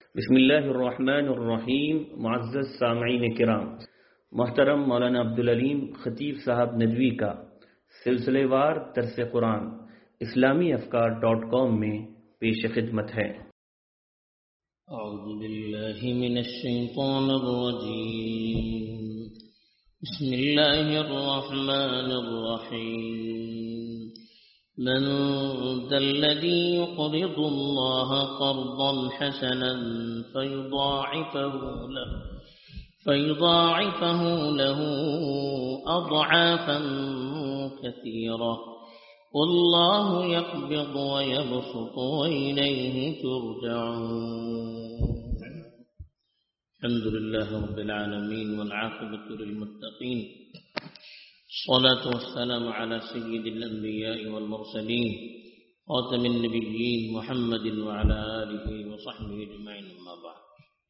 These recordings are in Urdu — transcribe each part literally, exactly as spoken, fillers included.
بسم اللہ الرحمن الرحیم. معزز سامعین کرام، محترم مولانا عبدالعلیم خطیب صاحب ندوی کا سلسلے وار درس قرآن اسلامی افکار ڈاٹ کام میں پیش خدمت ہے. اعوذ باللہ من الشیطان الرجیم. بسم اللہ الرحمن الرحیم. من ذا الذي يقرض الله قرضا حسنا فيضاعفه له فيضاعفه له أضعافا كثيرة والله يقبض ويبسط وإليه ترجعون. الحمد لله رب العالمين والعاقبة للمتقين، الصلاة والسلام على سيد الأنبياء والمرسلين خاتم النبيين محمد وعلى آله وصحبه أجمعين. أما بعد،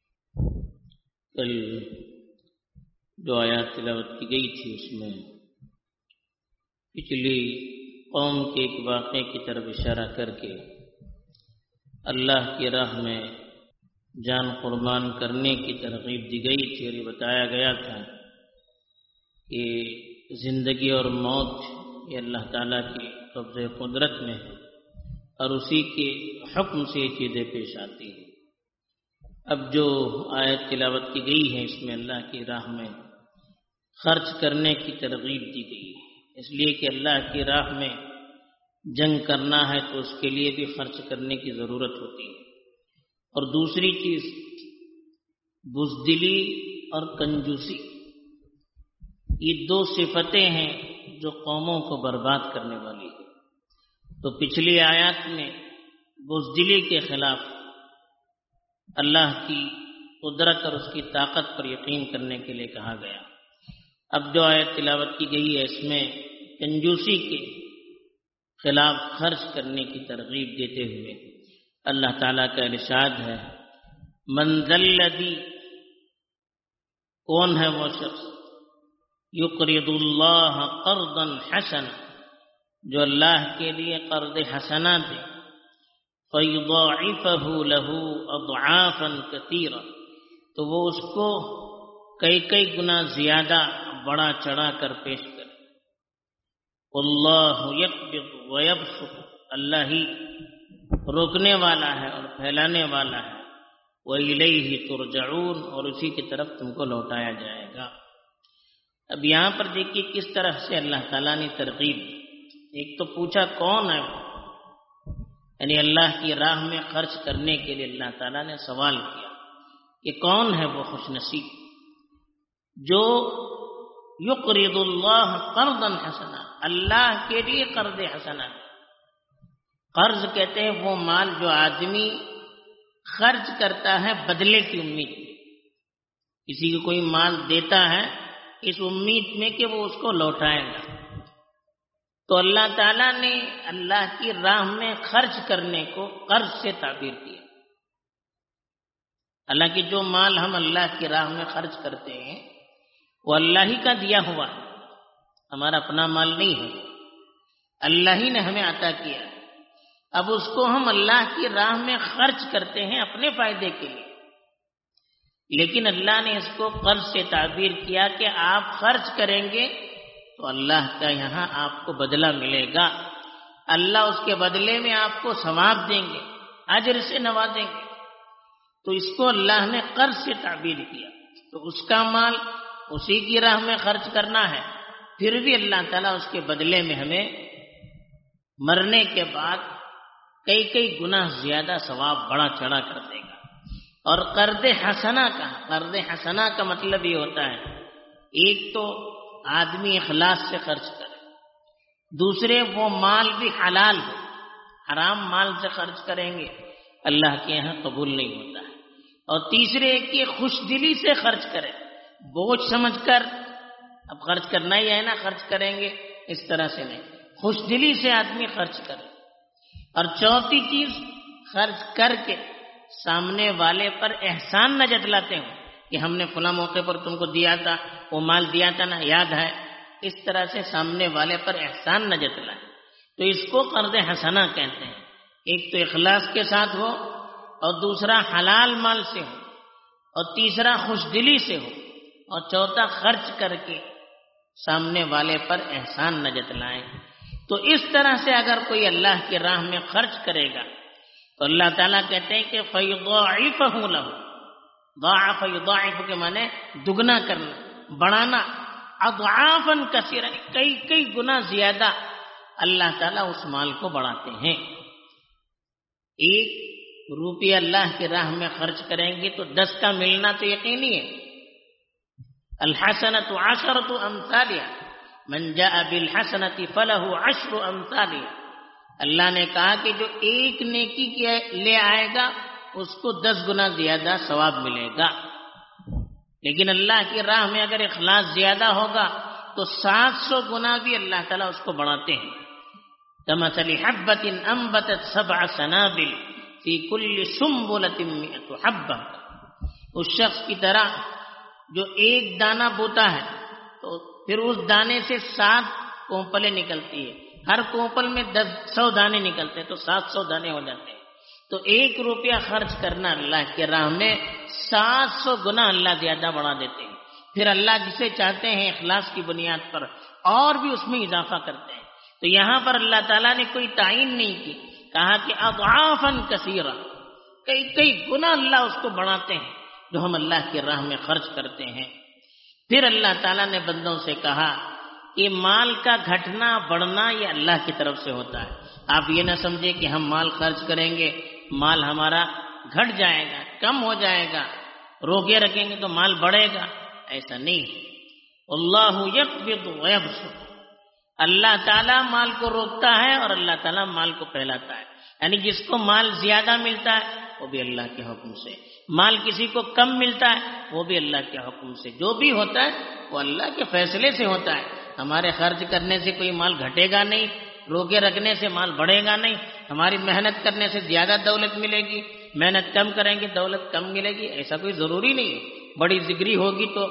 کل جو آیات تلاوت کی گئی تھی اس میں پچھلی قوم کے ایک واقعے کی طرف اشارہ کر کے اللہ کی راہ میں جان قربان کرنے کی ترغیب دی گئی تھی، اور یہ بتایا گیا تھا کہ زندگی اور موت یہ اللہ تعالیٰ کی قبضہ قدرت میں ہے اور اسی کے حکم سے یہ چیزیں پیش آتی ہیں. اب جو آیت تلاوت کی گئی ہے اس میں اللہ کی راہ میں خرچ کرنے کی ترغیب دی گئی ہے، اس لیے کہ اللہ کی راہ میں جنگ کرنا ہے تو اس کے لیے بھی خرچ کرنے کی ضرورت ہوتی ہے. اور دوسری چیز بزدلی اور کنجوسی، یہ دو صفتیں ہیں جو قوموں کو برباد کرنے والی ہے. تو پچھلی آیات میں بزدلی کے خلاف اللہ کی قدرت اور اس کی طاقت پر یقین کرنے کے لیے کہا گیا. اب جو آیت تلاوت کی گئی ہے اس میں کنجوسی کے خلاف خرچ کرنے کی ترغیب دیتے ہوئے اللہ تعالیٰ کا ارشاد ہے، من ذا الذی، کون ہے وہ شخص، یقرض اللہ قرضا حسنا، جو اللہ کے لیے قرض حسنا دے، فیضاعفہ لہ اضعافا کثیرا، تو وہ اس کو کئی کئی گنا زیادہ بڑا چڑھا کر پیش کرے. اللہ یقبض ویبسط، اللہ ہی روکنے والا ہے اور پھیلانے والا ہے. وَإِلَيْهِ تُرْجَعُونَ، اور اسی کی طرف تم کو لوٹایا جائے گا. اب یہاں پر دیکھیے کس طرح سے اللہ تعالیٰ نے ترغیب دی. ایک تو پوچھا کون ہے وہ، یعنی اللہ کی راہ میں خرچ کرنے کے لیے اللہ تعالیٰ نے سوال کیا کہ کون ہے وہ خوش نصیب جو یقرض اللہ قرضا حسنا، اللہ کے لیے قرض حسنا. قرض کہتے ہیں وہ مال جو آدمی خرچ کرتا ہے بدلے کی امید میں. کسی کو کوئی مال دیتا ہے اس امید میں کہ وہ اس کو لوٹائے گا. تو اللہ تعالیٰ نے اللہ کی راہ میں خرچ کرنے کو قرض سے تعبیر کیا. اللہ کی جو مال ہم اللہ کی راہ میں خرچ کرتے ہیں وہ اللہ ہی کا دیا ہوا ہے، ہمارا اپنا مال نہیں ہے، اللہ ہی نے ہمیں عطا کیا. اب اس کو ہم اللہ کی راہ میں خرچ کرتے ہیں اپنے فائدے کے لیے، لیکن اللہ نے اس کو قرض سے تعبیر کیا کہ آپ خرچ کریں گے تو اللہ کا یہاں آپ کو بدلہ ملے گا. اللہ اس کے بدلے میں آپ کو ثواب دیں گے، اجر سے نوازیں گے. تو اس کو اللہ نے قرض سے تعبیر کیا. تو اس کا مال اسی کی راہ میں خرچ کرنا ہے، پھر بھی اللہ تعالیٰ اس کے بدلے میں ہمیں مرنے کے بعد کئی کئی گنا زیادہ ثواب بڑا چڑھا کر دے گا. اور قرض حسنا کا قرض حسنا کا مطلب یہ ہوتا ہے ایک تو آدمی اخلاص سے خرچ کرے، دوسرے وہ مال بھی حلال ہو. حرام مال سے خرچ کریں گے اللہ کے یہاں قبول نہیں ہوتا ہے. اور تیسرے کہ خوش دلی سے خرچ کرے، بوجھ سمجھ کر اب خرچ کرنا ہی ہے نا، خرچ کریں گے اس طرح سے نہیں، خوش دلی سے آدمی خرچ کرے. اور چوتھی چیز خرچ کر کے سامنے والے پر احسان نہ جتلاتے ہوں کہ ہم نے فلاں موقع پر تم کو دیا تھا، وہ مال دیا تھا نا، یاد ہے. اس طرح سے سامنے والے پر احسان نہ جتلائیں. تو اس کو قرض حسنہ کہتے ہیں. ایک تو اخلاص کے ساتھ ہو، اور دوسرا حلال مال سے ہو، اور تیسرا خوش دلی سے ہو، اور چوتھا خرچ کر کے سامنے والے پر احسان نہ جتلائیں۔ تو اس طرح سے اگر کوئی اللہ کی راہ میں خرچ کرے گا تو اللہ تعالیٰ کہتے ہیں کہ فَيُضَاعِفَهُ لَهُ، ضاعف یضاعف کے معنی دگنا کرنا، بڑھانا، اضعافاً کثیرا، کئی کئی گنا زیادہ اللہ تعالیٰ اس مال کو بڑھاتے ہیں۔ ایک روپیہ اللہ کی راہ میں خرچ کریں گے تو دس کا ملنا تو یقینی ہے۔ الحسنۃ عشرۃ امثالها، من جاء بالحسنۃ فلہ عشر امثالها۔ اللہ نے کہا کہ جو ایک نیکی کے لے آئے گا اس کو دس گنا زیادہ ثواب ملے گا، لیکن اللہ کی راہ میں اگر اخلاص زیادہ ہوگا تو سات سو گنا بھی اللہ تعالیٰ اس کو بڑھاتے ہیں۔ کمثل حبۃ انبتت سبع سنابل فی کل سنبلۃ مئۃ حبۃ، اس شخص کی طرح جو ایک دانہ بوتا ہے تو پھر اس دانے سے سات کونپلیں نکلتی ہے، ہر کونپل میں دس سو دانے نکلتے ہیں تو سات سو دانے ہو جاتے ہیں۔ تو ایک روپیہ خرچ کرنا اللہ کے راہ میں سات سو گنا اللہ زیادہ بڑھا دیتے ہیں۔ پھر اللہ جسے چاہتے ہیں اخلاص کی بنیاد پر اور بھی اس میں اضافہ کرتے ہیں۔ تو یہاں پر اللہ تعالیٰ نے کوئی تعین نہیں کی، کہا کہ اضعافاً کثیرا، کئی کئی گنا اللہ اس کو بڑھاتے ہیں جو ہم اللہ کی راہ میں خرچ کرتے ہیں۔ پھر اللہ تعالیٰ نے بندوں سے کہا کہ مال کا گھٹنا بڑھنا یہ اللہ کی طرف سے ہوتا ہے۔ آپ یہ نہ سمجھے کہ ہم مال خرچ کریں گے مال ہمارا گھٹ جائے گا، کم ہو جائے گا، روکے رکھیں گے تو مال بڑھے گا، ایسا نہیں۔ اللہ یقبض ویبسط، اللہ تعالیٰ مال کو روکتا ہے اور اللہ تعالیٰ مال کو پھیلاتا ہے، یعنی جس کو مال زیادہ ملتا ہے وہ بھی اللہ کے حکم سے، مال کسی کو کم ملتا ہے وہ بھی اللہ کے حکم سے، جو بھی ہوتا ہے وہ اللہ کے فیصلے سے ہوتا ہے۔ ہمارے خرچ کرنے سے کوئی مال گھٹے گا نہیں، روکے رکھنے سے مال بڑھے گا نہیں، ہماری محنت کرنے سے زیادہ دولت ملے گی، محنت کم کریں گے دولت کم ملے گی، ایسا کوئی ضروری نہیں ہے۔ بڑی ڈگری ہوگی تو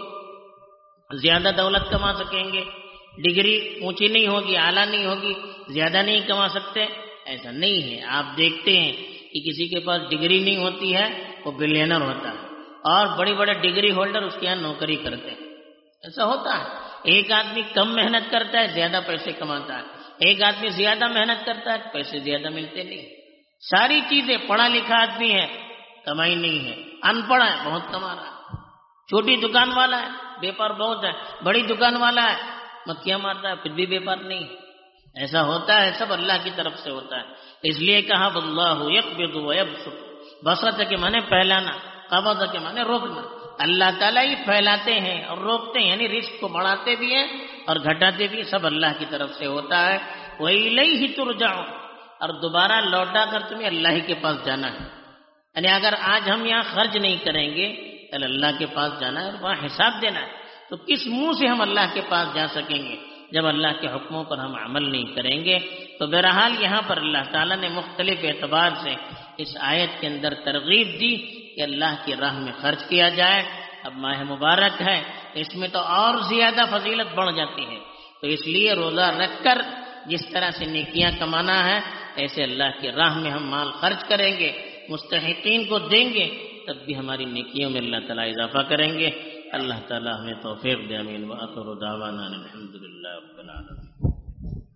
زیادہ دولت کما سکیں گے، ڈگری اونچی نہیں ہوگی، اعلیٰ نہیں ہوگی، زیادہ نہیں کما سکتے، ایسا نہیں ہے۔ آپ دیکھتے ہیں کہ کسی کے پاس ڈگری نہیں ہوتی ہے وہ بلینر ہوتا ہے، اور بڑے بڑے ڈگری ہولڈر اس کے یہاں نوکری کرتے ہیں، ایسا ہوتا ہے۔ ایک آدمی کم محنت کرتا ہے زیادہ پیسے کماتا ہے، ایک آدمی زیادہ محنت کرتا ہے پیسے زیادہ ملتے نہیں۔ ساری چیزیں، پڑھا لکھا آدمی ہے کمائی نہیں ہے، ان پڑھ ہے بہت کما رہا ہے، چھوٹی دکان والا ہے بیپار بہت ہے، بڑی دکان والا ہے مکھیاں مارتا ہے پھر بھی بیپار نہیں ہے، ایسا ہوتا ہے، سب اللہ کی طرف سے ہوتا ہے۔ اس لیے کہا واللہ یقبض ویبسط، بسط کے معنی پھیلانا، قبض کے معنی روکنا، اللہ تعالیٰ ہی پھیلاتے ہیں اور روکتے ہیں، یعنی رزق کو بڑھاتے بھی ہیں اور گھٹاتے بھی، سب اللہ کی طرف سے ہوتا ہے۔ وَإِلَيْهِ تُرْجَعُونَ، اور دوبارہ لوٹا کر تمہیں اللہ ہی کے پاس جانا ہے، یعنی اگر آج ہم یہاں خرچ نہیں کریں گے کل اللہ کے پاس جانا ہے اور وہاں حساب دینا ہے، تو کس منہ سے ہم اللہ کے پاس جا سکیں گے جب اللہ کے حکموں پر ہم عمل نہیں کریں گے؟ تو بہرحال یہاں پر اللہ تعالیٰ نے مختلف اعتبار سے اس آیت کے اندر ترغیب دی کہ اللہ کی راہ میں خرچ کیا جائے۔ اب ماہ مبارک ہے، اس میں تو اور زیادہ فضیلت بڑھ جاتی ہے، تو اس لیے روزہ رکھ کر جس طرح سے نیکیاں کمانا ہے ایسے اللہ کی راہ میں ہم مال خرچ کریں گے، مستحقین کو دیں گے، تب بھی ہماری نیکیوں میں اللہ تعالیٰ اضافہ کریں گے۔ اللہ تعالیٰ ہمیں توفیق دے، آمین۔ وآخر دعوانا الحمد للہ رب العالمین۔